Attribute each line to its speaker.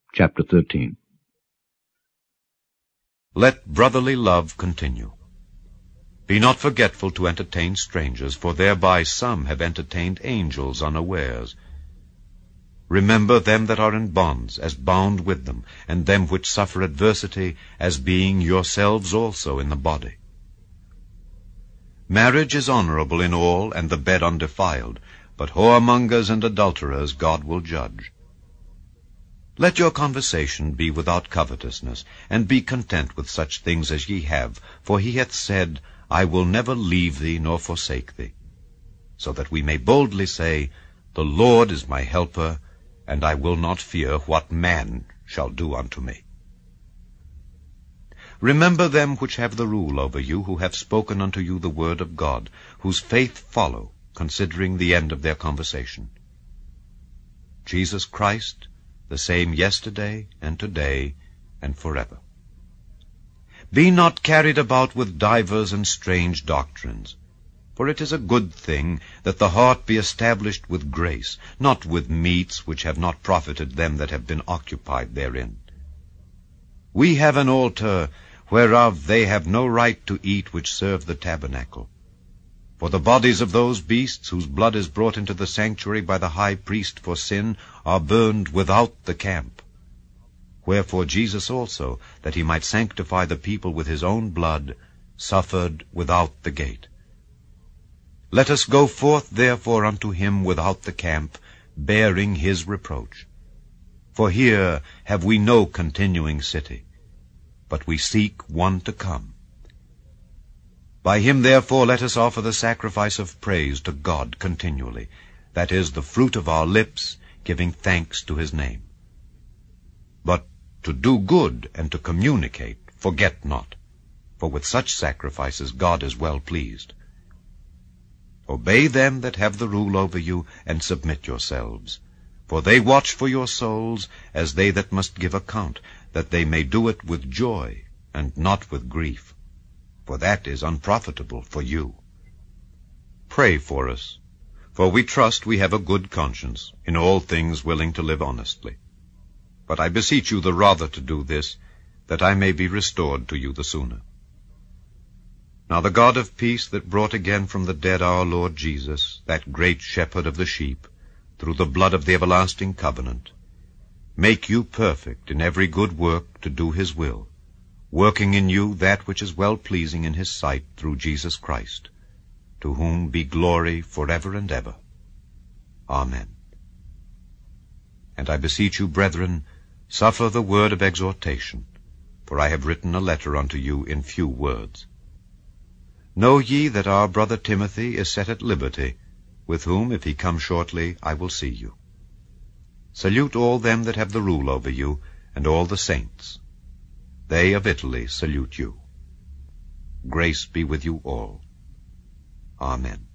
Speaker 1: Chapter 13.
Speaker 2: Let brotherly love continue. Be not forgetful to entertain strangers, for thereby some have entertained angels unawares. Remember them that are in bonds, as bound with them, and them which suffer adversity, as being yourselves also in the body. Marriage is honorable in all, and the bed undefiled, but whoremongers and adulterers God will judge. Let your conversation be without covetousness, and be content with such things as ye have, for he hath said, I will never leave thee nor forsake thee. So that we may boldly say, The Lord is my helper, and I will not fear what man shall do unto me. Remember them which have the rule over you, who have spoken unto you the word of God, whose faith follow, considering the end of their conversation. Jesus Christ, the same yesterday and today and forever. Be not carried about with divers and strange doctrines, for it is a good thing that the heart be established with grace, not with meats which have not profited them that have been occupied therein. We have an altar, whereof they have no right to eat which serve the tabernacle. For the bodies of those beasts whose blood is brought into the sanctuary by the high priest for sin are burned without the camp. Wherefore Jesus also, that he might sanctify the people with his own blood, suffered without the gate. Let us go forth therefore unto him without the camp, bearing his reproach. For here have we no continuing city, but we seek one to come. By him therefore let us offer the sacrifice of praise to God continually, that is, the fruit of our lips, giving thanks to his name. But to do good and to communicate, forget not, for with such sacrifices God is well pleased. Obey them that have the rule over you, and submit yourselves. For they watch for your souls, as they that must give account, that they may do it with joy, and not with grief, for that is unprofitable for you. Pray for us, for we trust we have a good conscience, in all things willing to live honestly. But I beseech you the rather to do this, that I may be restored to you the sooner. Now the God of peace, that brought again from the dead our Lord Jesus, that great shepherd of the sheep, through the blood of the everlasting covenant, make you perfect in every good work to do his will, working in you that which is well-pleasing in his sight through Jesus Christ, to whom be glory forever and ever. Amen. And I beseech you, brethren, suffer the word of exhortation, for I have written a letter unto you in few words. Know ye that our brother Timothy is set at liberty, with whom, if he come shortly, I will see you. Salute all them that have the rule over you, and all the saints. They of Italy salute you. Grace be with you all. Amen.